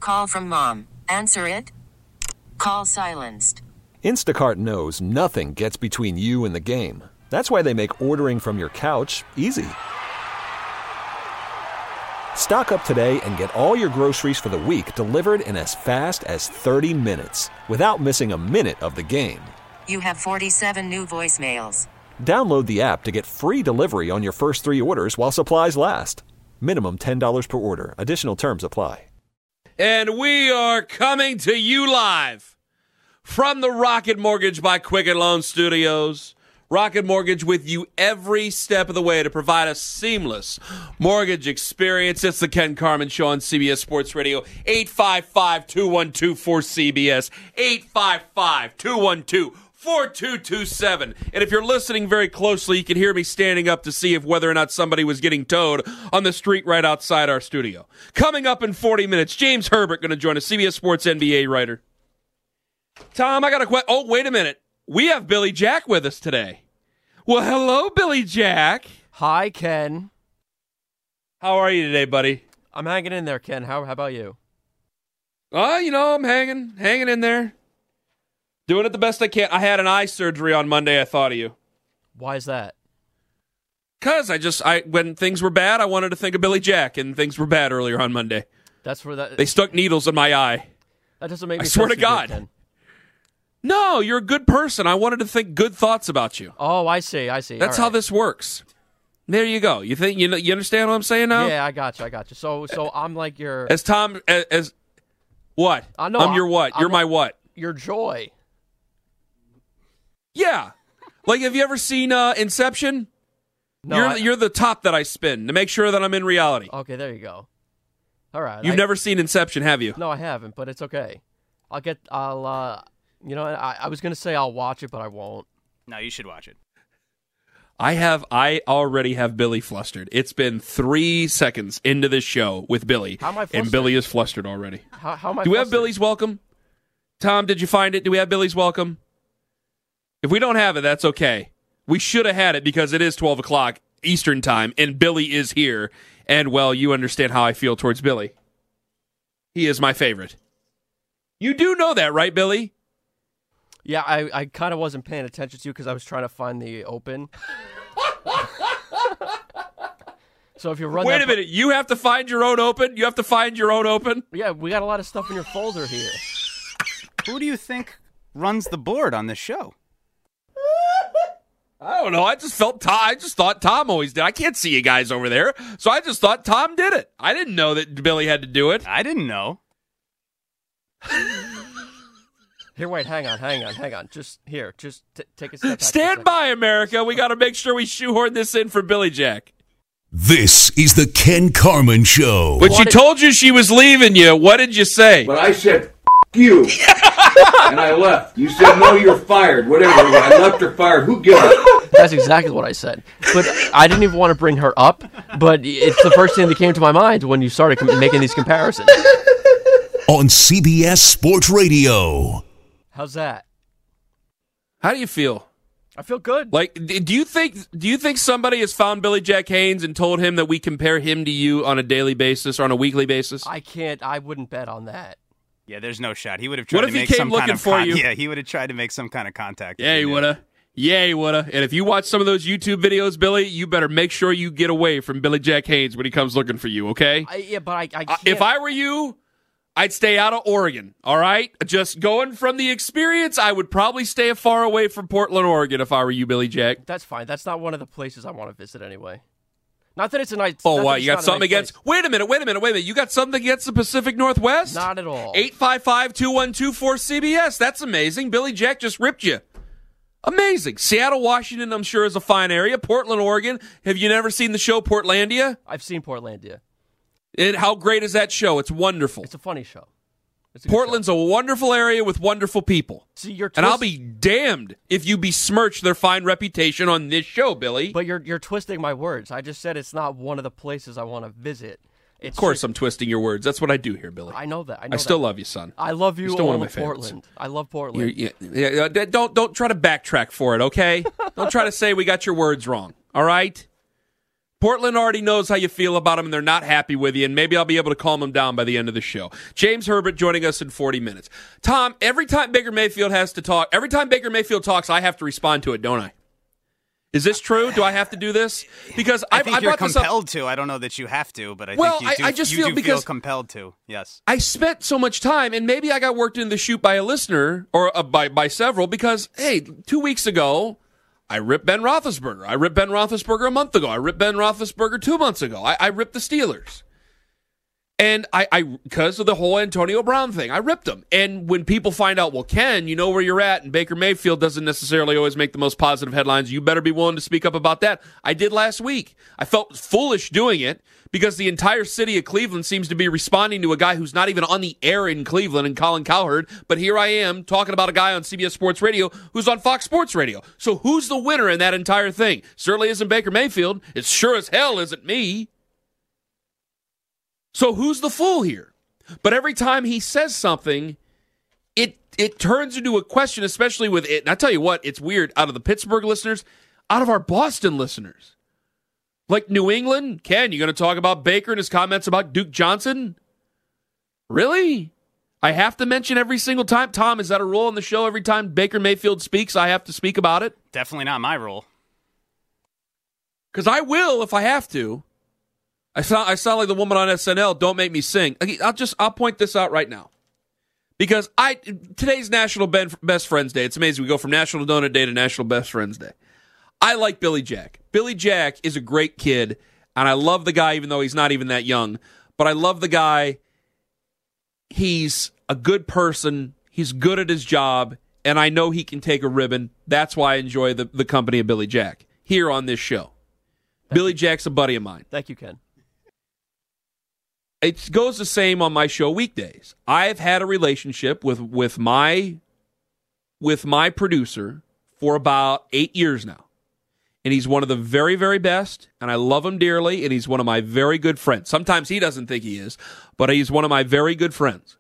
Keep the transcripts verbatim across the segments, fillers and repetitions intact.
Call from mom. Answer it. Call silenced. Instacart knows nothing gets between you and the game. That's why they make ordering from your couch easy. Stock up today and get all your groceries for the week delivered in as fast as thirty minutes without missing a minute of the game. You have forty-seven new voicemails. Download the app to get free delivery on your first three orders while supplies last. Minimum ten dollars per order. Additional terms apply. And we are coming to you live from the Rocket Mortgage by Quicken Loan Studios. Rocket Mortgage with you every step of the way to provide a seamless mortgage experience. It's the Ken Carman Show on C B S Sports Radio. eight five five, two one two, four C B S. eight five five, two one two, four two two seven. And if you're listening very closely, you can hear me standing up to see if whether or not somebody was getting towed on the street right outside our studio. Coming up in forty minutes, James Herbert going to join us, C B S Sports N B A writer. Tom, I got a question. Oh, wait a minute. We have Billy Jack with us today. Well, hello, Billy Jack. Hi, Ken. How are you today, buddy? I'm hanging in there, Ken. How, how about you? Oh, you know, I'm hanging, hanging in there. Doing it the best I can. I had an eye surgery on Monday. I thought of you. Why is that? Because I just, I when things were bad, I wanted to think of Billy Jack, and things were bad earlier on Monday. That's where that... They stuck needles in my eye. That doesn't make me I swear to good, God. Ken. No, you're a good person. I wanted to think good thoughts about you. Oh, I see, I see. That's All how right. this works. There you go. You think you know, you understand what I'm saying now? Yeah, I got you, I got you. So so I'm like your... As Tom, as, as what? I know, I'm your what? I'm You're a- my what? Your joy. Yeah. Like, have you ever seen uh, Inception? No, you're, I- you're the top that I spin to make sure that I'm in reality. Okay, there you go. All right. You've I- never seen Inception, have you? No, I haven't, but it's okay. I'll get... I'll... uh You know, I, I was going to say I'll watch it, but I won't. No, you should watch it. I have. I already have Billy flustered. It's been three seconds into this show with Billy, How am I and flustered? Billy is flustered already. How, how am I Do we have flustered? Billy's welcome? Tom, did you find it? Do we have Billy's welcome? If we don't have it, that's okay. We should have had it because it is twelve o'clock Eastern time, and Billy is here. And, well, you understand how I feel towards Billy. He is my favorite. You do know that, right, Billy? Yeah, I, I kind of wasn't paying attention to you because I was trying to find the open. So if you run Wait that a minute. You have to find your own open? You have to find your own open? Yeah, we got a lot of stuff in your folder here. Who do you think runs the board on this show? I don't know. I just felt Tom. I just thought Tom always did. I can't see you guys over there, so I just thought Tom did it. I didn't know that Billy had to do it. I didn't know. Here, wait, hang on, hang on, hang on. Just here, just t- take a step back. Stand by, America. We got to make sure we shoehorn this in for Billy Jack. This is the Ken Carman Show. When she did- told you she was leaving you, what did you say? But I said, F- you. And I left. You said, no, you're fired. Whatever. I left her fired. Who gives a That's exactly what I said. But I didn't even want to bring her up, but it's the first thing that came to my mind when you started com- making these comparisons. On C B S Sports Radio. How's that? How do you feel? I feel good. Like, d- do you think do you think somebody has found Billy Jack Haynes and told him that we compare him to you on a daily basis or on a weekly basis? I can't, I wouldn't bet on that. Yeah, there's no shot. He would have tried What to if he make came some looking kind of for con- you? Yeah, he would have tried to make some kind of contact. if Yeah, he knew. woulda. Yeah, he woulda. And if you watch some of those YouTube videos, Billy, you better make sure you get away from Billy Jack Haynes when he comes looking for you, okay? I, yeah, but I, I Uh, can't. if I were you, I'd stay out of Oregon, all right? Just going from the experience, I would probably stay far away from Portland, Oregon if I were you, Billy Jack. That's fine. That's not one of the places I want to visit anyway. Not that it's a nice. Oh, not that what? it's You got not a something nice against... place. Wait a minute, wait a minute, wait a minute. You got something against the Pacific Northwest? Not at all. eight five five, two one two, four C B S. That's amazing. Billy Jack just ripped you. Amazing. Seattle, Washington, I'm sure, is a fine area. Portland, Oregon. Have you never seen the show Portlandia? I've seen Portlandia. And how great is that show? It's wonderful. It's a funny show. It's a good Portland's show. a wonderful area with wonderful people. See, you're And I'll twist- be damned if you besmirch their fine reputation on this show, Billy. But you're you're twisting my words. I just said it's not one of the places I want to visit. It's of course just- I'm twisting your words. That's what I do here, Billy. I know that. I know I still that. love you, son. I love you. You're still all one of my of favorites. Portland. I love Portland. You're- yeah, yeah, yeah, don't don't try to backtrack for it, okay? Don't try to say we got your words wrong. All right? Portland already knows how you feel about them, and they're not happy with you, and maybe I'll be able to calm them down by the end of the show. James Herbert joining us in forty minutes. Tom, every time Baker Mayfield has to talk, every time Baker Mayfield talks, I have to respond to it, don't I? Is this true? Do I have to do this? Because I I, think I you're brought this compelled up. to. I don't know that you have to, but I Well, think you do, I, I just you feel do because feel compelled to. Yes. I spent so much time, and maybe I got worked into the shoot by a listener or uh, by by several. Because hey, two weeks ago, I ripped Ben Roethlisberger. I ripped Ben Roethlisberger a month ago. I ripped Ben Roethlisberger two months ago. I, I ripped the Steelers. And I, I, because of the whole Antonio Brown thing, I ripped them. And when people find out, well, Ken, you know where you're at, and Baker Mayfield doesn't necessarily always make the most positive headlines, you better be willing to speak up about that. I did last week. I felt foolish doing it because the entire city of Cleveland seems to be responding to a guy who's not even on the air in Cleveland, and Colin Cowherd. But here I am talking about a guy on C B S Sports Radio who's on Fox Sports Radio. So who's the winner in that entire thing? Certainly isn't Baker Mayfield. It sure as hell isn't me. So who's the fool here? But every time he says something, it it turns into a question, especially with it. And I tell you what, it's weird. Out of the Pittsburgh listeners, out of our Boston listeners, like New England, Ken, you going to talk about Baker and his comments about Duke Johnson? Really? I have to mention every single time? Tom, is that a rule on the show? Every time Baker Mayfield speaks, I have to speak about it? Definitely not my rule. Because I will if I have to. I sound, I sound like the woman on S N L, don't make me sing. I'll just, I'll point this out right now. Because I, today's National Best Friends Day. It's amazing. We go from National Donut Day to National Best Friends Day. I like Billy Jack. Billy Jack is a great kid, and I love the guy even though he's not even that young. But I love the guy. He's a good person. He's good at his job, and I know he can take a ribbon. That's why I enjoy the, the company of Billy Jack here on this show. Thank Billy you. Jack's a buddy of mine. Thank you, Ken. It goes the same on my show weekdays. I've had a relationship with, with my with my producer for about eight years now. And he's one of the very, very best, and I love him dearly, and he's one of my very good friends. Sometimes he doesn't think he is, but he's one of my very good friends.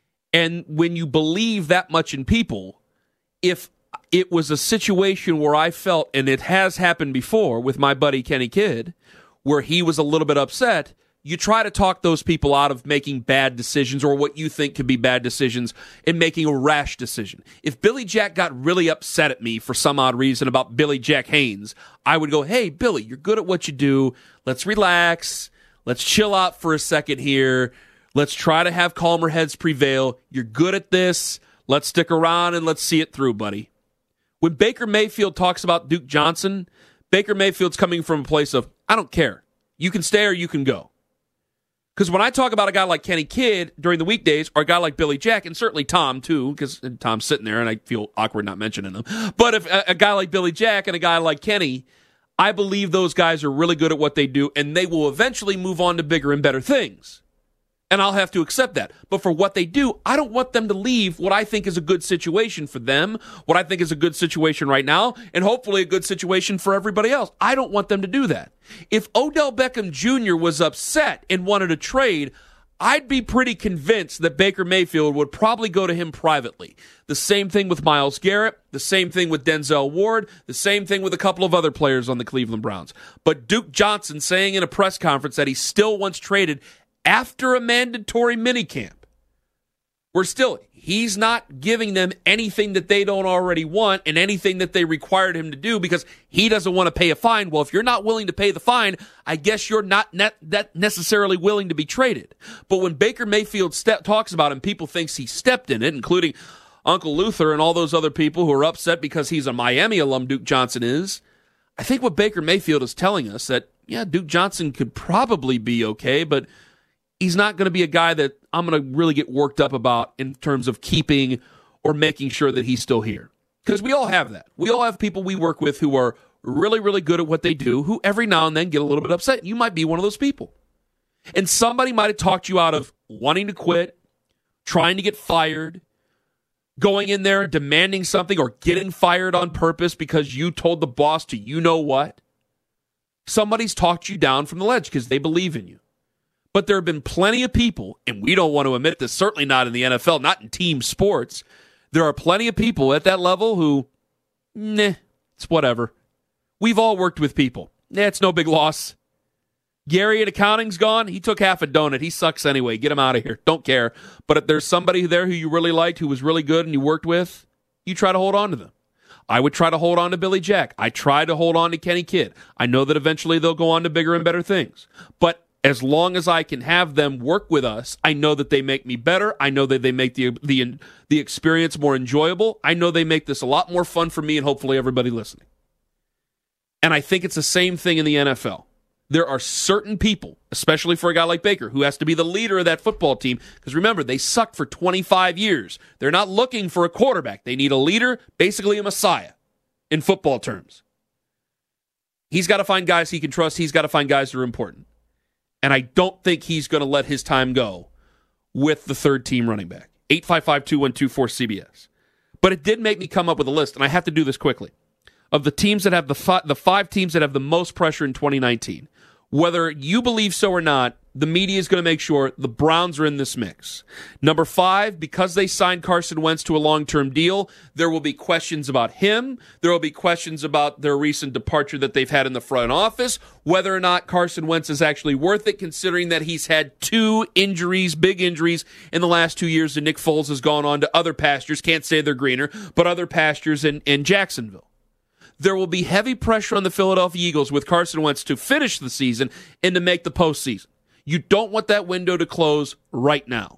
And when you believe that much in people, if it was a situation where I felt, and it has happened before with my buddy Kenny Kidd, where he was a little bit upset, you try to talk those people out of making bad decisions or what you think could be bad decisions and making a rash decision. If Billy Jack got really upset at me for some odd reason about Billy Jack Haynes, I would go, hey, Billy, you're good at what you do. Let's relax. Let's chill out for a second here. Let's try to have calmer heads prevail. You're good at this. Let's stick around and let's see it through, buddy. When Baker Mayfield talks about Duke Johnson, Baker Mayfield's coming from a place of, I don't care. You can stay or you can go. Because when I talk about a guy like Kenny Kidd during the weekdays, or a guy like Billy Jack, and certainly Tom, too, because Tom's sitting there, and I feel awkward not mentioning him. But if a, a guy like Billy Jack and a guy like Kenny, I believe those guys are really good at what they do, and they will eventually move on to bigger and better things. And I'll have to accept that. But for what they do, I don't want them to leave what I think is a good situation for them, what I think is a good situation right now, and hopefully a good situation for everybody else. I don't want them to do that. If Odell Beckham Junior was upset and wanted a trade, I'd be pretty convinced that Baker Mayfield would probably go to him privately. The same thing with Myles Garrett, the same thing with Denzel Ward, the same thing with a couple of other players on the Cleveland Browns. But Duke Johnson saying in a press conference that he still wants traded after a mandatory minicamp, we're still, he's not giving them anything that they don't already want and anything that they required him to do because he doesn't want to pay a fine. Well, if you're not willing to pay the fine, I guess you're not net, that necessarily willing to be traded. But when Baker Mayfield step, talks about him, people think he stepped in it, including Uncle Luther and all those other people who are upset because he's a Miami alum, Duke Johnson is. I think what Baker Mayfield is telling us that, yeah, Duke Johnson could probably be okay, but he's not going to be a guy that I'm going to really get worked up about in terms of keeping or making sure that he's still here. Because we all have that. We all have people we work with who are really, really good at what they do, who every now and then get a little bit upset. You might be one of those people. And somebody might have talked you out of wanting to quit, trying to get fired, going in there and demanding something or getting fired on purpose because you told the boss to you know what. Somebody's talked you down from the ledge because they believe in you. But there have been plenty of people, and we don't want to admit this, certainly not in the N F L, not in team sports. There are plenty of people at that level who, nah, it's whatever. We've all worked with people. Nah, it's no big loss. Gary at accounting's gone. He took half a donut. He sucks anyway. Get him out of here. Don't care. But if there's somebody there who you really liked, who was really good and you worked with, you try to hold on to them. I would try to hold on to Billy Jack. I try to hold on to Kenny Kidd. I know that eventually they'll go on to bigger and better things. But as long as I can have them work with us, I know that they make me better. I know that they make the the the experience more enjoyable. I know they make this a lot more fun for me and hopefully everybody listening. And I think it's the same thing in the N F L. There are certain people, especially for a guy like Baker, who has to be the leader of that football team. Because remember, they sucked for twenty-five years. They're not looking for a quarterback. They need a leader, basically a messiah in football terms. He's got to find guys he can trust. He's got to find guys that are important. And I don't think he's going to let his time go with the third team running back. eight five five, two one two four, C B S. But it did make me come up with a list, and I have to do this quickly, of the teams that have the fi- the five teams that have the most pressure in twenty nineteen. Whether you believe so or not, the media is going to make sure the Browns are in this mix. Number five, because they signed Carson Wentz to a long-term deal, there will be questions about him. There will be questions about their recent departure that they've had in the front office, whether or not Carson Wentz is actually worth it, considering that he's had two injuries, big injuries, in the last two years, and Nick Foles has gone on to other pastures, can't say they're greener, but other pastures in, in Jacksonville. There will be heavy pressure on the Philadelphia Eagles with Carson Wentz to finish the season and to make the postseason. You don't want that window to close right now.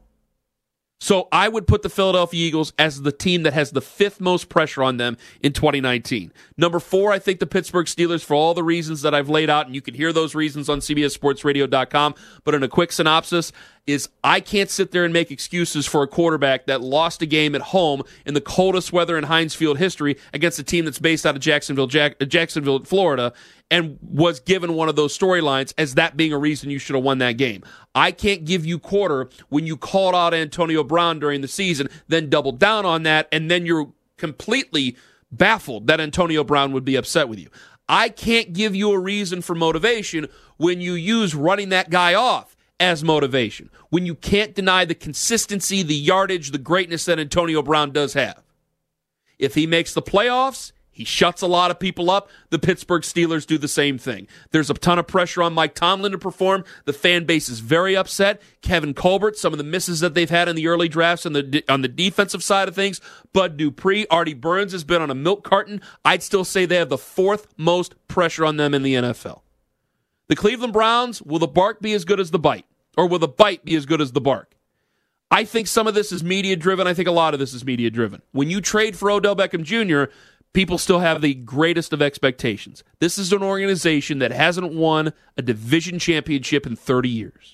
So I would put the Philadelphia Eagles as the team that has the fifth most pressure on them in twenty nineteen. Number four, I think the Pittsburgh Steelers, for all the reasons that I've laid out, and you can hear those reasons on C B S Sports Radio dot com, but in a quick synopsis, is I can't sit there and make excuses for a quarterback that lost a game at home in the coldest weather in Heinz Field history against a team that's based out of Jacksonville, Jack, Jacksonville, Florida, and was given one of those storylines as that being a reason you should have won that game. I can't give you quarter when you called out Antonio Brown during the season, then doubled down on that, and then you're completely baffled that Antonio Brown would be upset with you. I can't give you a reason for motivation when you use running that guy off as motivation, when you can't deny the consistency, the yardage, the greatness that Antonio Brown does have. If he makes the playoffs, he shuts a lot of people up. The Pittsburgh Steelers do the same thing. There's a ton of pressure on Mike Tomlin to perform. The fan base is very upset. Kevin Colbert, some of the misses that they've had in the early drafts on the on the defensive side of things. Bud Dupree, Artie Burns has been on a milk carton. I'd still say they have the fourth most pressure on them in the N F L. The Cleveland Browns, will the bark be as good as the bite? Or will the bite be as good as the bark? I think some of this is media-driven. I think a lot of this is media-driven. When you trade for Odell Beckham Junior, people still have the greatest of expectations. This is an organization that hasn't won a division championship in thirty years.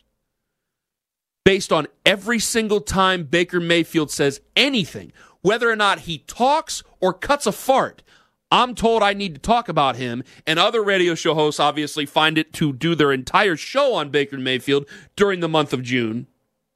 Based on every single time Baker Mayfield says anything, whether or not he talks or cuts a fart, I'm told I need to talk about him, and other radio show hosts obviously find it to do their entire show on Baker Mayfield during the month of June.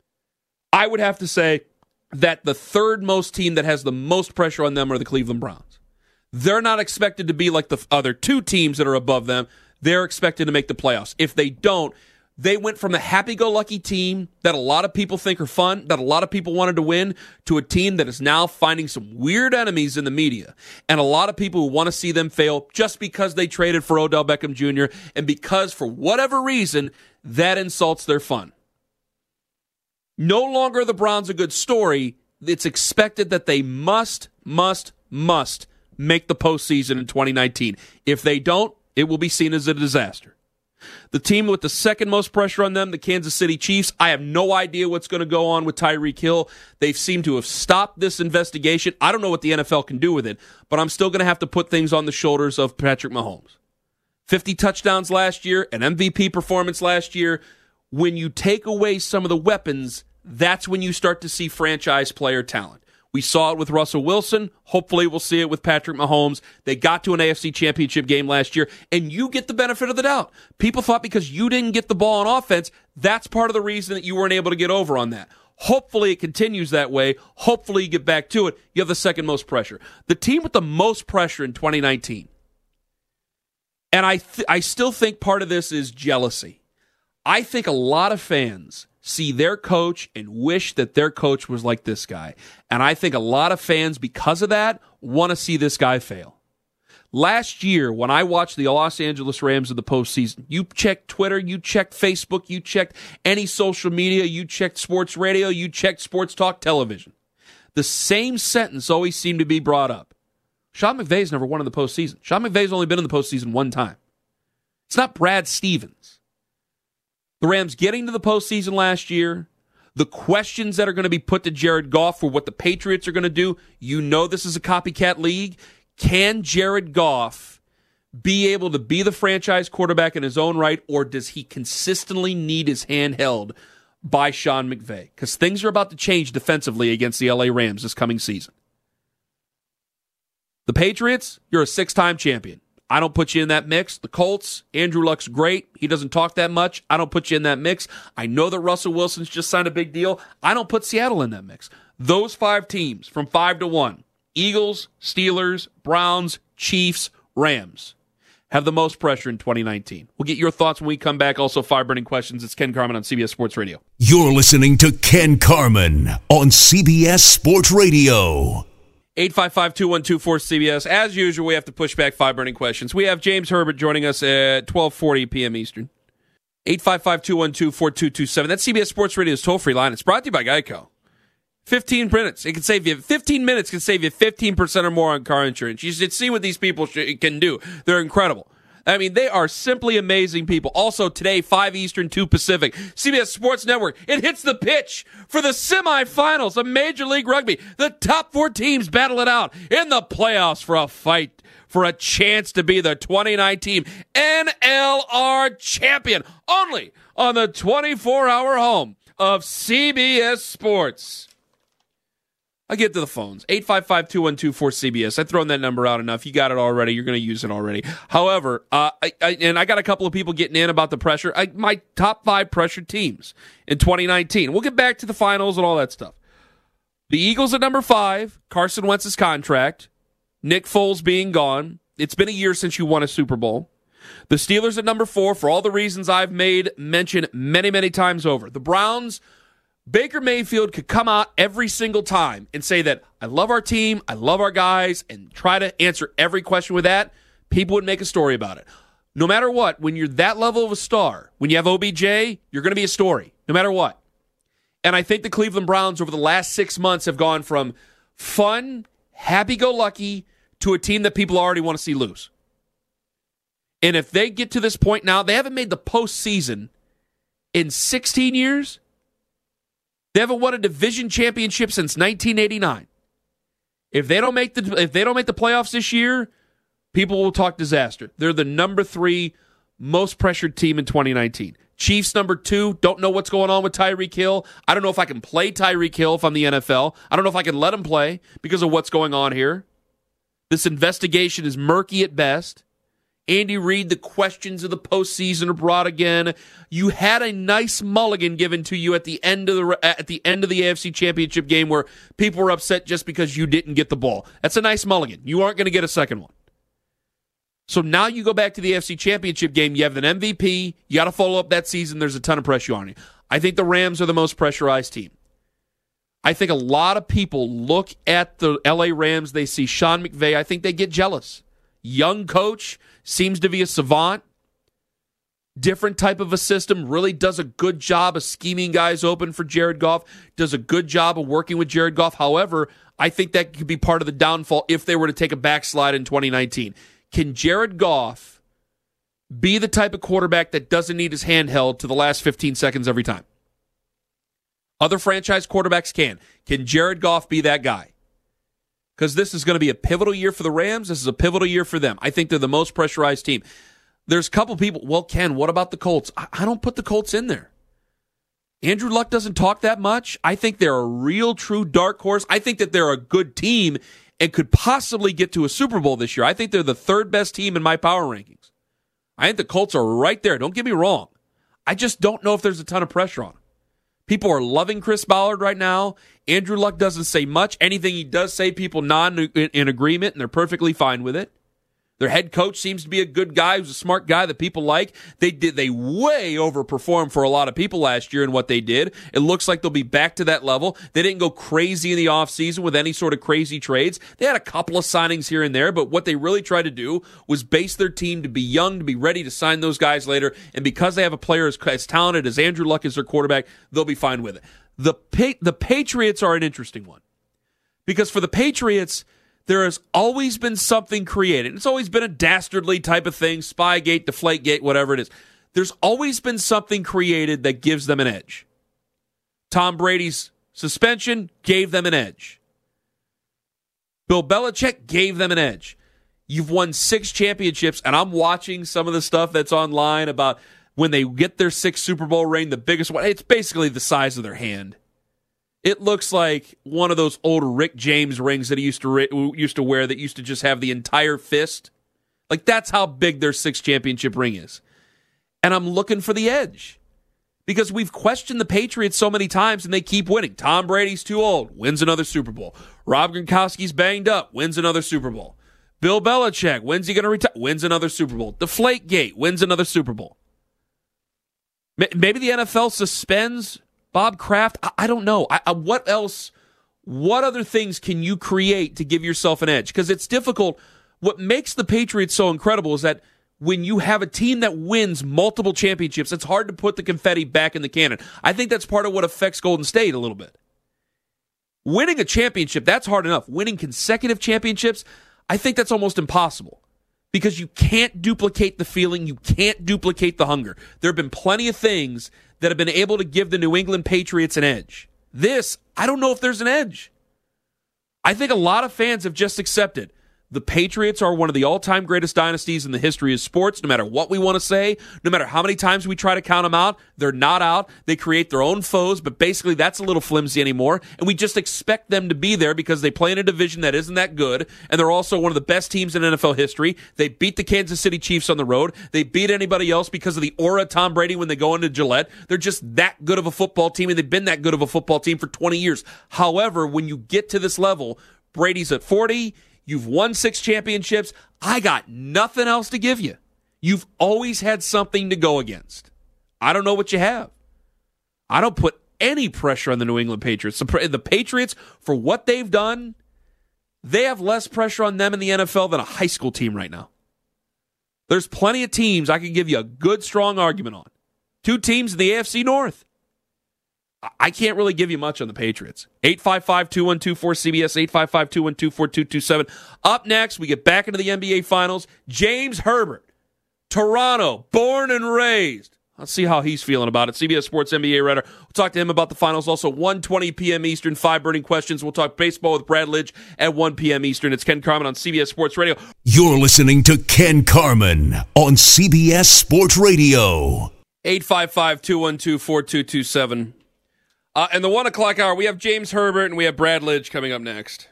I would have to say that the third most team that has the most pressure on them are the Cleveland Browns. They're not expected to be like the other two teams that are above them. They're expected to make the playoffs. If they don't, they went from a happy-go-lucky team that a lot of people think are fun, that a lot of people wanted to win, to a team that is now finding some weird enemies in the media. And a lot of people who want to see them fail just because they traded for Odell Beckham Junior and because, for whatever reason, that insults their fun. No longer are the Browns a good story. It's expected that they must, must, must make the postseason in twenty nineteen. If they don't, it will be seen as a disaster. The team with the second most pressure on them, the Kansas City Chiefs, I have no idea what's going to go on with Tyreek Hill. They've seemed to have stopped this investigation. I don't know what the N F L can do with it, but I'm still going to have to put things on the shoulders of Patrick Mahomes. fifty touchdowns last year, an M V P performance last year. When you take away some of the weapons, that's when you start to see franchise player talent. We saw it with Russell Wilson. Hopefully we'll see it with Patrick Mahomes. They got to an A F C championship game last year, and you get the benefit of the doubt. People thought because you didn't get the ball on offense, that's part of the reason that you weren't able to get over on that. Hopefully it continues that way. Hopefully you get back to it. You have the second most pressure. The team with the most pressure in twenty nineteen, and I th- I still think part of this is jealousy. I think a lot of fans see their coach and wish that their coach was like this guy. And I think a lot of fans, because of that, want to see this guy fail. Last year, when I watched the Los Angeles Rams in the postseason, you checked Twitter, you checked Facebook, you checked any social media, you checked sports radio, you checked sports talk television. The same sentence always seemed to be brought up. Sean McVay's never won in the postseason. Sean McVay's only been in the postseason one time. It's not Brad Stevens. The Rams getting to the postseason last year, the questions that are going to be put to Jared Goff for what the Patriots are going to do, you know this is a copycat league. Can Jared Goff be able to be the franchise quarterback in his own right, or does he consistently need his hand held by Sean McVay? Because things are about to change defensively against the L A Rams this coming season. The Patriots, you're a six-time champion. I don't put you in that mix. The Colts, Andrew Luck's great. He doesn't talk that much. I don't put you in that mix. I know that Russell Wilson's just signed a big deal. I don't put Seattle in that mix. Those five teams from five to one, Eagles, Steelers, Browns, Chiefs, Rams, have the most pressure in twenty nineteen. We'll get your thoughts when we come back. Also, five burning questions. It's Ken Carman on C B S Sports Radio. You're listening to Ken Carman on C B S Sports Radio. eight five five, two one two, four C B S. As usual, we have to push back five burning questions. We have James Herbert joining us at twelve forty p.m. Eastern. eight five five, two one two, four two two seven. That's C B S Sports Radio's toll-free line. It's brought to you by Geico. fifteen minutes. It can save you fifteen minutes can save you fifteen percent or more on car insurance. You should see what these people sh- can do. They're incredible. I mean, they are simply amazing people. Also today, five Eastern, two Pacific. C B S Sports Network. It hits the pitch for the semifinals of Major League Rugby. The top four teams battle it out in the playoffs for a fight for a chance to be the twenty nineteen N L R champion. Only on the twenty-four hour home of C B S Sports. I'll get to the phones. eight five five, two one two, four C B S. I've thrown that number out enough. You got it already. You're going to use it already. However, uh, I, I, and I got a couple of people getting in about the pressure. I, my top five pressured teams in twenty nineteen. We'll get back to the finals and all that stuff. The Eagles at number five. Carson Wentz's contract. Nick Foles being gone. It's been a year since you won a Super Bowl. The Steelers at number four for all the reasons I've made mention many, many times over. The Browns, Baker Mayfield could come out every single time and say that I love our team, I love our guys, and try to answer every question with that. People would make a story about it. No matter what, when you're that level of a star, when you have O B J, you're going to be a story, no matter what. And I think the Cleveland Browns over the last six months have gone from fun, happy-go-lucky, to a team that people already want to see lose. And if they get to this point now, they haven't made the postseason in sixteen years. They haven't won a division championship since nineteen eighty-nine. If they don't make the if they don't make the playoffs this year, people will talk disaster. They're the number three most pressured team in twenty nineteen. Chiefs number two. Don't know what's going on with Tyreek Hill. I don't know if I can play Tyreek Hill if I'm the N F L. I don't know if I can let him play because of what's going on here. This investigation is murky at best. Andy Reid, the questions of the postseason are brought again. You had a nice mulligan given to you at the end of the at the end of the A F C Championship game where people were upset just because you didn't get the ball. That's a nice mulligan. You aren't going to get a second one. So now you go back to the A F C Championship game. You have an M V P. You got to follow up that season. There's a ton of pressure on you. I think the Rams are the most pressurized team. I think a lot of people look at the L A Rams. They see Sean McVay. I think they get jealous. Young coach. Seems to be a savant. Different type of a system. Really does a good job of scheming guys open for Jared Goff. Does a good job of working with Jared Goff. However, I think that could be part of the downfall if they were to take a backslide in twenty nineteen. Can Jared Goff be the type of quarterback that doesn't need his hand held to the last fifteen seconds every time? Other franchise quarterbacks can. Can Jared Goff be that guy? Because this is going to be a pivotal year for the Rams. This is a pivotal year for them. I think they're the most pressurized team. There's a couple people, well, Ken, what about the Colts? I, I don't put the Colts in there. Andrew Luck doesn't talk that much. I think they're a real, true dark horse. I think that they're a good team and could possibly get to a Super Bowl this year. I think they're the third best team in my power rankings. I think the Colts are right there. Don't get me wrong. I just don't know if there's a ton of pressure on them. People are loving Chris Ballard right now. Andrew Luck doesn't say much. Anything he does say, people nod in agreement, and they're perfectly fine with it. Their head coach seems to be a good guy who's a smart guy that people like. They did they way overperformed for a lot of people last year in what they did. It looks like they'll be back to that level. They didn't go crazy in the offseason with any sort of crazy trades. They had a couple of signings here and there, but what they really tried to do was base their team to be young, to be ready to sign those guys later. And because they have a player as, as talented as Andrew Luck as their quarterback, they'll be fine with it. The pa- the Patriots are an interesting one. Because for the Patriots, there has always been something created. It's always been a dastardly type of thing, Spygate, Deflategate, whatever it is. There's always been something created that gives them an edge. Tom Brady's suspension gave them an edge. Bill Belichick gave them an edge. You've won six championships, and I'm watching some of the stuff that's online about when they get their sixth Super Bowl ring, the biggest one. It's basically the size of their hand. It looks like one of those old Rick James rings that he used to used to wear that used to just have the entire fist. Like, that's how big their sixth championship ring is. And I'm looking for the edge. Because we've questioned the Patriots so many times, and they keep winning. Tom Brady's too old, wins another Super Bowl. Rob Gronkowski's banged up, wins another Super Bowl. Bill Belichick, when's he going to retire? Wins another Super Bowl. Deflategate, wins another Super Bowl. Maybe the N F L suspends Bob Kraft. I, I don't know. I, I, what else, what other things can you create to give yourself an edge? Because it's difficult. What makes the Patriots so incredible is that when you have a team that wins multiple championships, it's hard to put the confetti back in the cannon. I think that's part of what affects Golden State a little bit. Winning a championship, that's hard enough. Winning consecutive championships, I think that's almost impossible. Because you can't duplicate the feeling, you can't duplicate the hunger. There have been plenty of things that have been able to give the New England Patriots an edge. This, I don't know if there's an edge. I think a lot of fans have just accepted the Patriots are one of the all-time greatest dynasties in the history of sports, no matter what we want to say, no matter how many times we try to count them out. They're not out. They create their own foes, but basically that's a little flimsy anymore, and we just expect them to be there because they play in a division that isn't that good, and they're also one of the best teams in N F L history. They beat the Kansas City Chiefs on the road. They beat anybody else because of the aura of Tom Brady when they go into Gillette. They're just that good of a football team, and they've been that good of a football team for twenty years. However, when you get to this level, Brady's at forty, you've won six championships. I got nothing else to give you. You've always had something to go against. I don't know what you have. I don't put any pressure on the New England Patriots. The Patriots, for what they've done, they have less pressure on them in the N F L than a high school team right now. There's plenty of teams I can give you a good, strong argument on. Two teams in the A F C North. I can't really give you much on the Patriots. eight five five, two one two, four C B S, eight five five, two one two, four two two seven. Up next, we get back into the N B A Finals. James Herbert, Toronto, born and raised. Let's see how he's feeling about it. C B S Sports N B A writer. We'll talk to him about the finals. Also, one twenty p.m. Eastern, five burning questions. We'll talk baseball with Brad Lidge at one p.m. Eastern. It's Ken Carman on C B S Sports Radio. You're listening to Ken Carman on C B S Sports Radio. eight five five, two one two, four two two seven. Uh, and the one o'clock hour, we have James Herbert and we have Brad Lidge coming up next.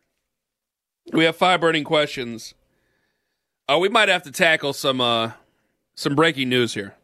We have five burning questions. Uh, we might have to tackle some uh, some breaking news here.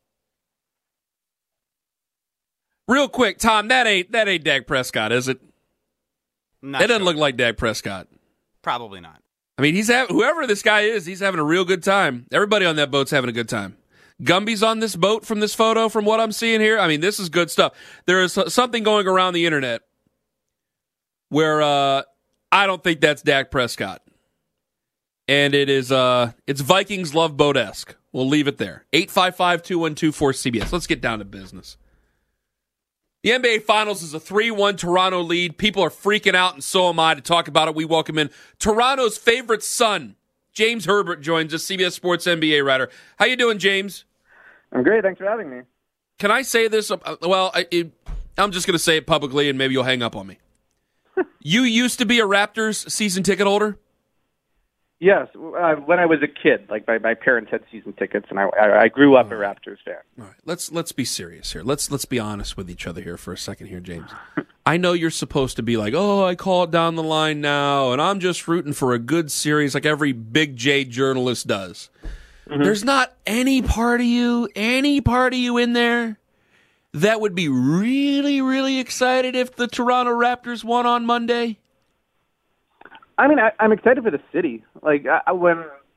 Real quick, Tom, that ain't that ain't Dak Prescott, is it? Not It doesn't sure. look like Dak Prescott. Probably not. I mean, he's ha- whoever this guy is, he's having a real good time. Everybody on that boat's having a good time. Gumby's on this boat from this photo, from what I'm seeing here. I mean, this is good stuff. There is something going around the internet where uh, I don't think that's Dak Prescott. And it is uh, it's Vikings Love Boat-esque. We'll leave it there. eight five five, two one two, four C B S. Let's get down to business. The N B A Finals is a three one Toronto lead. People are freaking out, and so am I, to talk about it. We welcome in Toronto's favorite son, James Herbert, joins us, C B S Sports N B A writer. How you doing, James? I'm great. Thanks for having me. Can I say this? Uh, well, I, it, I'm just going to say it publicly, and maybe you'll hang up on me. You used to be a Raptors season ticket holder? Yes, uh, when I was a kid, like my, my parents had season tickets, and I I, I grew up a Raptors fan. All right, let's let's be serious here. Let's let's be honest with each other here for a second here, James. I know you're supposed to be like, oh, I call it down the line now, and I'm just rooting for a good series like every Big J journalist does. Mm-hmm. There's not any part of you, any part of you in there that would be really, really excited if the Toronto Raptors won on Monday? I mean, I, I'm excited for the city. Like I, when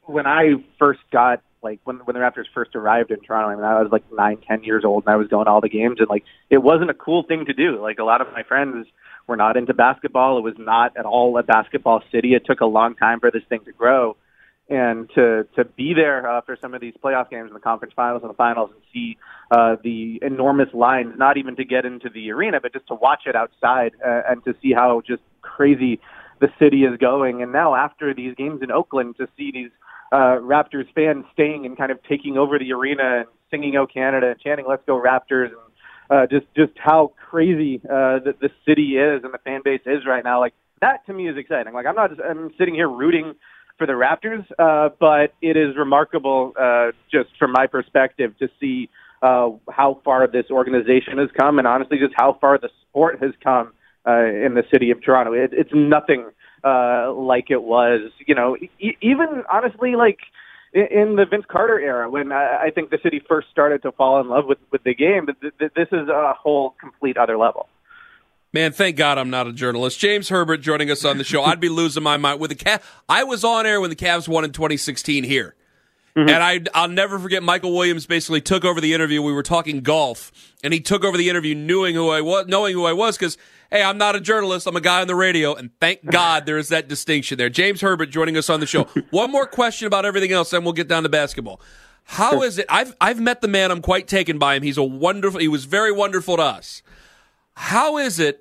when I first got, like, when when the Raptors first arrived in Toronto, I mean, I was like nine, ten years old, and I was going to all the games, and, like, it wasn't a cool thing to do. Like, a lot of my friends were not into basketball. It was not at all a basketball city. It took a long time for this thing to grow. And to to be there uh, for some of these playoff games in the conference finals and the finals and see uh, the enormous lines, not even to get into the arena, but just to watch it outside uh, and to see how just crazy the city is going. And now after these games in Oakland, to see these uh, Raptors fans staying and kind of taking over the arena and singing "Oh Canada" and chanting "Let's go Raptors," and uh, just just how crazy uh, the, the city is and the fan base is right now. Like, that to me is exciting. Like, I'm not just, I'm sitting here rooting for the Raptors, uh, but it is remarkable, uh, just from my perspective, to see uh, how far this organization has come, and honestly, just how far the sport has come uh, in the city of Toronto. It, it's nothing uh, like it was, you know, e- even honestly, like in, in the Vince Carter era, when I, I think the city first started to fall in love with, with the game. But th- th- this is a whole complete other level. Man, thank God I'm not a journalist. James Herbert joining us on the show. I'd be losing my mind with the Cavs. I was on air when the Cavs won in twenty sixteen here. Mm-hmm. And I, I'll never forget Michael Williams basically took over the interview. We were talking golf, and he took over the interview knowing who I was, knowing who I was because, hey, I'm not a journalist. I'm a guy on the radio, and thank God there is that distinction there. James Herbert joining us on the show. One more question about everything else, then we'll get down to basketball. How is it? I've I've met the man. I'm quite taken by him. He's a wonderful. He was very wonderful to us. How is it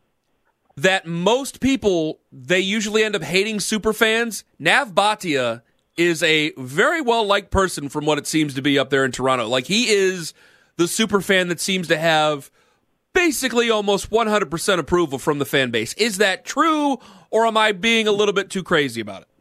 that most people, they usually end up hating superfans? Nav Bhatia is a very well-liked person from what it seems to be up there in Toronto. Like, he is the superfan that seems to have basically almost one hundred percent approval from the fan base. Is that true, or am I being a little bit too crazy about it?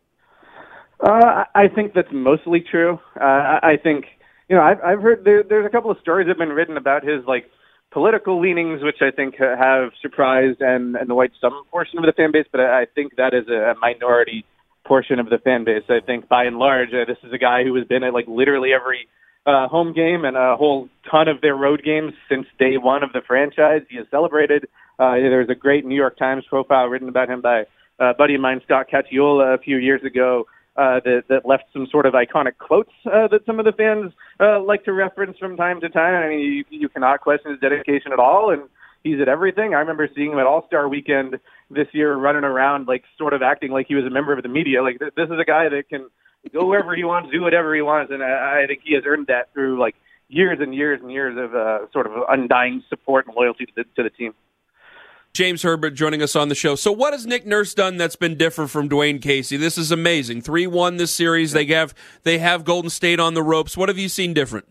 Uh, I think that's mostly true. Uh, I think, you know, I've, I've heard there, there's a couple of stories that have been written about his, like, political leanings, which I think have surprised and annoyed some portion of the fan base, but I think that is a minority portion of the fan base. I think by and large, uh, this is a guy who has been at like literally every uh, home game and a whole ton of their road games since day one of the franchise. He has celebrated. Uh, there's a great New York Times profile written about him by a buddy of mine, Scott Cacciola, a few years ago, Uh, that, that left some sort of iconic quotes uh, that some of the fans uh, like to reference from time to time. I mean, you, you cannot question his dedication at all, and he's at everything. I remember seeing him at All-Star Weekend this year running around, like, sort of acting like he was a member of the media. Like, th- this is a guy that can go wherever he wants, do whatever he wants, and I, I think he has earned that through, like, years and years and years of uh, sort of undying support and loyalty to the, to the team. James Herbert joining us on the show. So what has Nick Nurse done that's been different from Dwayne Casey? This is amazing. three one this series. They have they have Golden State on the ropes. What have you seen different?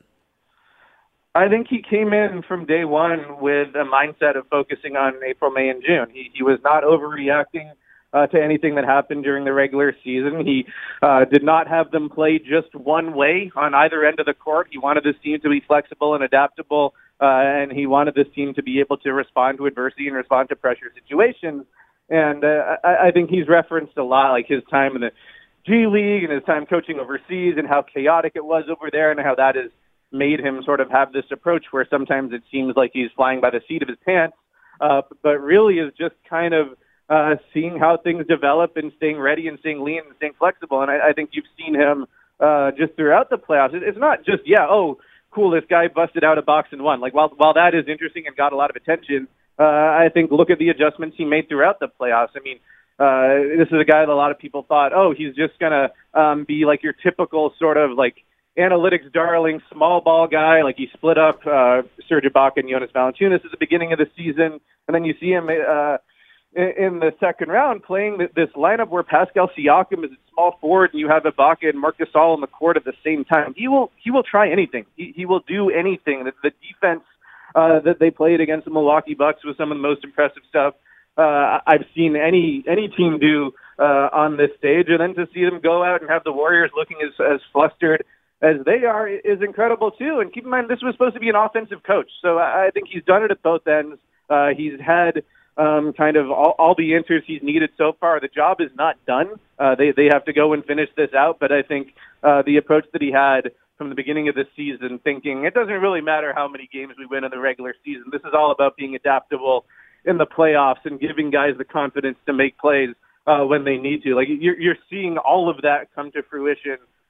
I think he came in from day one with a mindset of focusing on April, May, and June. He, he was not overreacting uh, to anything that happened during the regular season. He uh, did not have them play just one way on either end of the court. He wanted this team to be flexible and adaptable. Uh, and he wanted this team to be able to respond to adversity and respond to pressure situations. And uh, I, I think he's referenced a lot, like his time in the G League and his time coaching overseas and how chaotic it was over there and how that has made him sort of have this approach where sometimes it seems like he's flying by the seat of his pants, uh, but really is just kind of uh, seeing how things develop and staying ready and staying lean and staying flexible. And I, I think you've seen him uh, just throughout the playoffs. It's not just, yeah, oh, cool, this guy busted out a box and won. Like, while while that is interesting and got a lot of attention, uh, I think look at the adjustments he made throughout the playoffs. I mean, uh, this is a guy that a lot of people thought, oh, he's just going to um, be like your typical sort of like analytics darling, small ball guy. Like, he split up uh, Serge Ibaka and Jonas Valanciunas at the beginning of the season, and then you see him uh, in the second round playing this lineup where Pascal Siakam is a small forward and you have Ibaka and Marc Gasol on the court at the same time. He will he will try anything. He, he will do anything. The, the defense uh, that they played against the Milwaukee Bucks was some of the most impressive stuff uh, I've seen any any team do uh, on this stage. And then to see them go out and have the Warriors looking as, as flustered as they are is incredible too. And keep in mind, this was supposed to be an offensive coach. So I, I think he's done it at both ends. Uh, he's had Um, kind of all, all the answers he's needed so far. The job is not done. Uh, they they have to go and finish this out. But I think uh, the approach that he had from the beginning of the season, thinking it doesn't really matter how many games we win in the regular season. This is all about being adaptable in the playoffs and giving guys the confidence to make plays uh, when they need to. Like, you're, you're seeing all of that come to fruition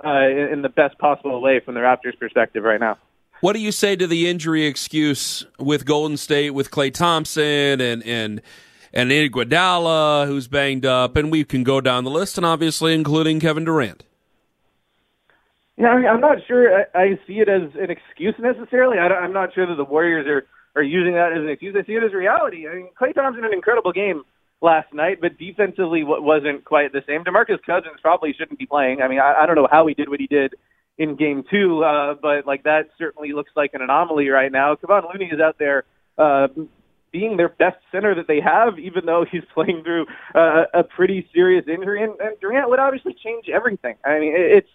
uh, in, in the best possible way from the Raptors' perspective right now. What do you say to the injury excuse with Golden State, with Klay Thompson and and and Iguodala, who's banged up, and we can go down the list, and obviously including Kevin Durant? Yeah, I mean, I'm not sure I, I see it as an excuse necessarily. I I'm not sure that the Warriors are, are using that as an excuse. I see it as reality. I mean, Klay Thompson had an incredible game last night, but defensively w- wasn't quite the same. DeMarcus Cousins probably shouldn't be playing. I mean, I, I don't know how he did what he did in game two, uh, but like that certainly looks like an anomaly right now. Kevon Looney is out there uh, being their best center that they have, even though he's playing through uh, a pretty serious injury, and, and Durant would obviously change everything. I mean, it's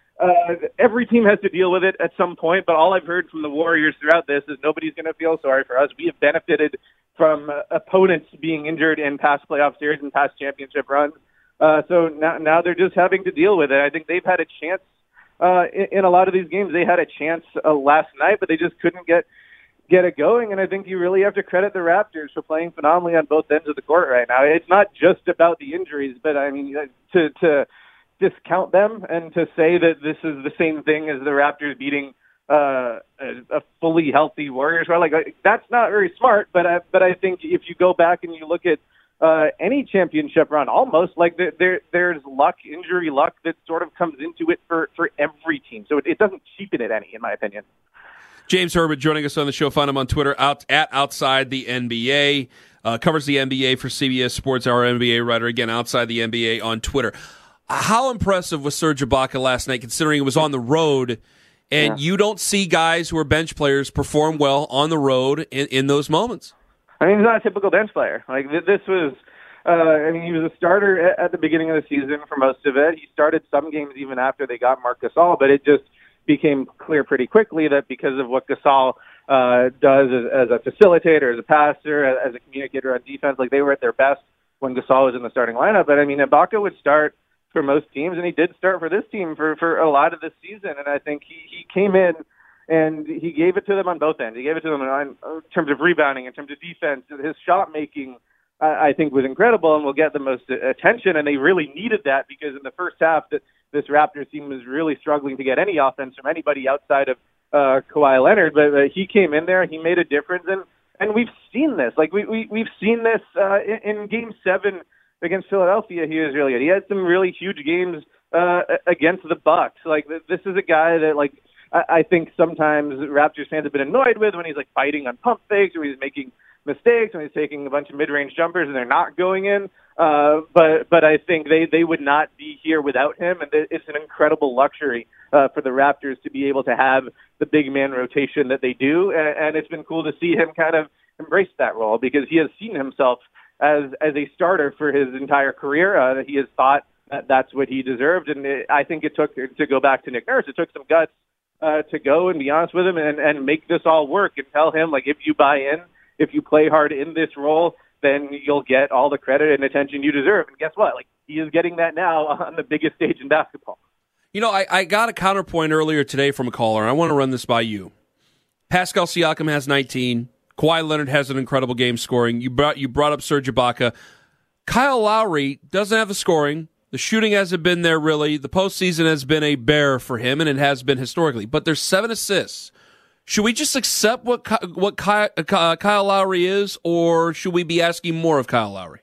Uh, every team has to deal with it at some point, but all I've heard from the Warriors throughout this is nobody's going to feel sorry for us. We have benefited from uh, opponents being injured in past playoff series and past championship runs. Uh, so now, now they're just having to deal with it. I think they've had a chance uh, in, in a lot of these games. They had a chance uh, last night, but they just couldn't get get it going. And I think you really have to credit the Raptors for playing phenomenally on both ends of the court right now. It's not just about the injuries, but I mean, to to discount them and to say that this is the same thing as the Raptors beating uh, a, a fully healthy Warriors, well, like that's not very smart. But I, but I think if you go back and you look at uh, any championship run, almost like there, there there's luck, injury luck that sort of comes into it for, for every team. So it, it doesn't cheapen it any, in my opinion. James Herbert joining us on the show. Find him on Twitter out at Outside the N B A. Uh, covers the N B A for C B S Sports. Our N B A writer again, Outside the N B A on Twitter. How impressive was Serge Ibaka last night, considering it was on the road, and yeah. you don't see guys who are bench players perform well on the road in, in those moments? I mean, he's not a typical bench player. Like this was, uh, I mean, he was a starter at, at the beginning of the season for most of it. He started some games even after they got Marc Gasol, but it just became clear pretty quickly that because of what Gasol uh, does as, as a facilitator, as a passer, as, as a communicator on defense, like they were at their best when Gasol was in the starting lineup. But I mean, Ibaka would start for most teams, and he did start for this team for, for a lot of this season. And I think he, he came in and he gave it to them on both ends. He gave it to them in, in terms of rebounding, in terms of defense. His shot making, I, I think, was incredible and will get the most attention. And they really needed that because in the first half, that this Raptors team was really struggling to get any offense from anybody outside of uh, Kawhi Leonard. But uh, he came in there, he made a difference, and and we've seen this. Like we, we we've seen this uh, in, in Game Seven. Against Philadelphia, he was really good. He had some really huge games uh, against the Bucks. Like this is a guy that, like, I, I think sometimes Raptors fans have been annoyed with when he's like fighting on pump fakes, or he's making mistakes, when he's taking a bunch of mid-range jumpers and they're not going in. Uh, but but I think they they would not be here without him, and it's an incredible luxury uh, for the Raptors to be able to have the big man rotation that they do, and, and it's been cool to see him kind of embrace that role because he has seen himself as as a starter for his entire career. Uh, he has thought that that's what he deserved, and it, I think it took, to go back to Nick Nurse, it took some guts uh, to go and be honest with him and, and make this all work and tell him, like, if you buy in, if you play hard in this role, then you'll get all the credit and attention you deserve. And guess what? Like, he is getting that now on the biggest stage in basketball. You know, I, I got a counterpoint earlier today from a caller, and I want to run this by you. Pascal Siakam has nineteen. Kawhi Leonard has an incredible game scoring. You brought you brought up Serge Ibaka. Kyle Lowry doesn't have the scoring. The shooting hasn't been there really. The postseason has been a bear for him, and it has been historically. But there's seven assists. Should we just accept what what Kyle, uh, Kyle Lowry is, or should we be asking more of Kyle Lowry?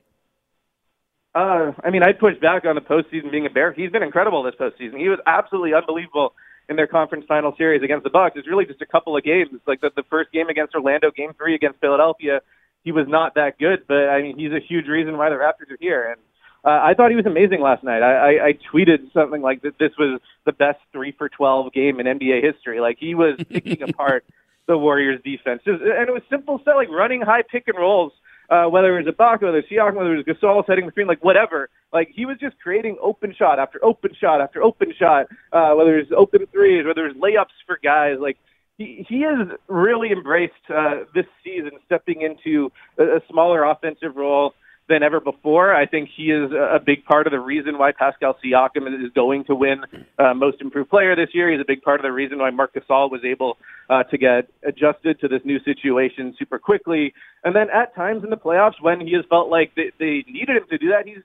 Uh, I mean, I'd push back on the postseason being a bear. He's been incredible this postseason. He was absolutely unbelievable in their conference final series against the Bucks. It's really just a couple of games. Like the, the first game against Orlando, game three against Philadelphia, he was not that good. But, I mean, he's a huge reason why the Raptors are here. And uh, I thought he was amazing last night. I, I, I tweeted something like that this was the best three for twelve game in N B A history. Like, he was picking apart the Warriors' defense. Just, and it was simple stuff, like running high pick and rolls. Uh, whether it was Ibaka, whether it was Siakam, whether it was Gasol setting the screen, like whatever. Like he was just creating open shot after open shot after open shot, uh, whether it was open threes, whether it was layups for guys. Like he, he has really embraced uh, this season, stepping into a, a smaller offensive role than ever before. I think he is a big part of the reason why Pascal Siakam is going to win uh, Most Improved Player this year. He's a big part of the reason why Marc Gasol was able uh, to get adjusted to this new situation super quickly. And then at times in the playoffs when he has felt like they, they needed him to do that, he's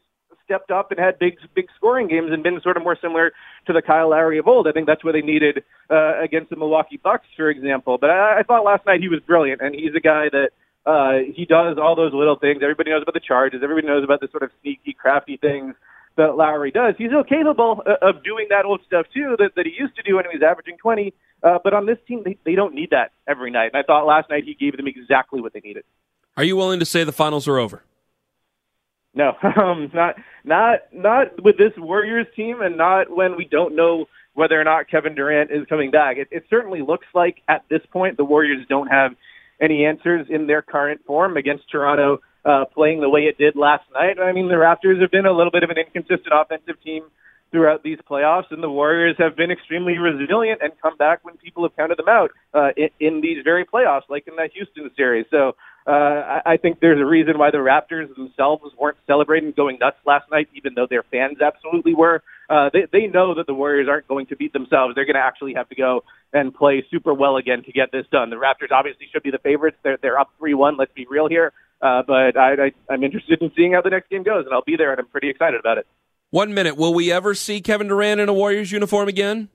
stepped up and had big, big scoring games and been sort of more similar to the Kyle Lowry of old. I think that's what they needed uh, against the Milwaukee Bucks, for example. But I, I thought last night he was brilliant, and he's a guy that uh, he does all those little things. Everybody knows about the charges. Everybody knows about the sort of sneaky, crafty things that Lowry does. He's still capable of doing that old stuff, too, that, that he used to do when he was averaging twenty. Uh, but on this team, they, they don't need that every night. And I thought last night he gave them exactly what they needed. Are you willing to say the finals are over? No, um, not not not with this Warriors team, and not when we don't know whether or not Kevin Durant is coming back. It, it certainly looks like at this point the Warriors don't have any answers in their current form against Toronto uh, playing the way it did last night. I mean, the Raptors have been a little bit of an inconsistent offensive team throughout these playoffs, and the Warriors have been extremely resilient and come back when people have counted them out uh, in, in these very playoffs, like in that Houston series. So uh, I, I think there's a reason why the Raptors themselves weren't celebrating going nuts last night, even though their fans absolutely were. Uh, they, they know that the Warriors aren't going to beat themselves. They're going to actually have to go and play super well again to get this done. The Raptors obviously should be the favorites. They're, they're up three one, let's be real here. Uh, but I, I, I'm interested in seeing how the next game goes, and I'll be there, and I'm pretty excited about it. One minute. Will we ever see Kevin Durant in a Warriors uniform again?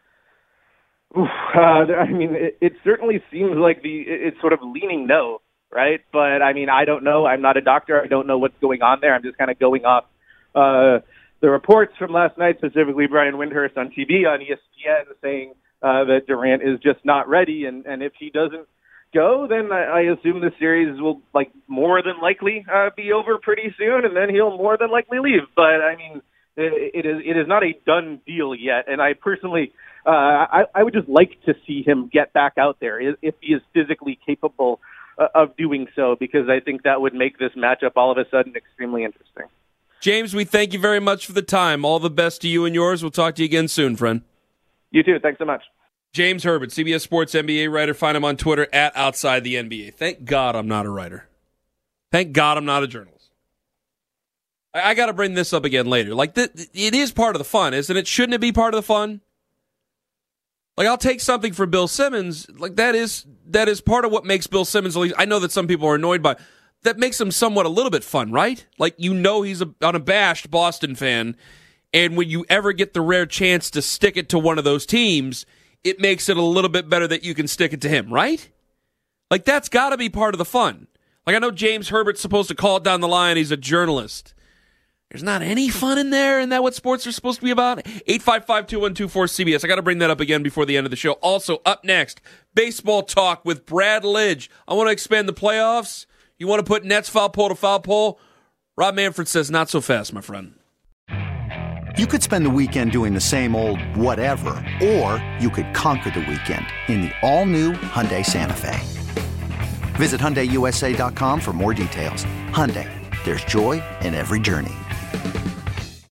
Oof, uh, I mean, it, it certainly seems like the it's sort of leaning no, right? But, I mean, I don't know. I'm not a doctor. I don't know what's going on there. I'm just kind of going off uh, the reports from last night, specifically Brian Windhurst on T V on E S P N saying uh, that Durant is just not ready. And, and if he doesn't go, then I, I assume the series will, like, more than likely uh, be over pretty soon, and then he'll more than likely leave. But, I mean, it is it is not a done deal yet, and I personally uh, I, I would just like to see him get back out there if he is physically capable uh, of doing so, because I think that would make this matchup all of a sudden extremely interesting. James, we thank you very much for the time. All the best to you and yours. We'll talk to you again soon, friend. You too. Thanks so much. James Herbert, C B S Sports N B A writer. Find him on Twitter at Outside the N B A. Thank God I'm not a writer. Thank God I'm not a journalist. I, I got to bring this up again later. Like, th- it is part of the fun, isn't it? Shouldn't it be part of the fun? Like, I'll take something for Bill Simmons. Like, that is that is part of what makes Bill Simmons, at least, I know that some people are annoyed by, that makes him somewhat a little bit fun, right? Like, you know he's a, an unabashed Boston fan, and when you ever get the rare chance to stick it to one of those teams, it makes it a little bit better that you can stick it to him, right? Like, that's got to be part of the fun. Like, I know James Herbert's supposed to call it down the line. He's a journalist. There's not any fun in there. Isn't that what sports are supposed to be about? eight five five, two one two four, C B S. I got to bring that up again before the end of the show. Also, up next, baseball talk with Brad Lidge. I want to expand the playoffs. You want to put Nets foul pole to foul pole? Rob Manfred says, not so fast, my friend. You could spend the weekend doing the same old whatever, or you could conquer the weekend in the all-new Hyundai Santa Fe. Visit Hyundai U S A dot com for more details. Hyundai, there's joy in every journey.